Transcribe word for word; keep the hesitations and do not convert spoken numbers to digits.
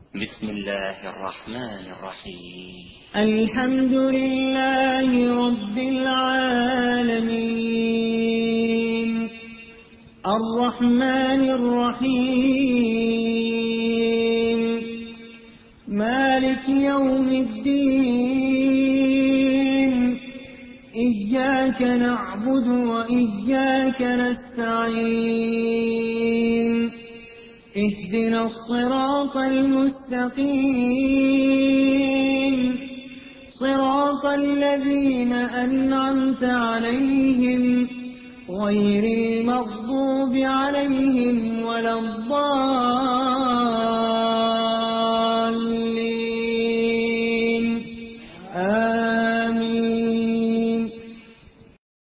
بسم الله الرحمن الرحيم. الحمد لله رب العالمين الرحمن الرحيم مالك يوم الدين إياك نعبد وإياك نستعين اهدنا الصراط المستقيم صراط الذين أنعمت عليهم غير المغضوب عليهم ولا الضالين.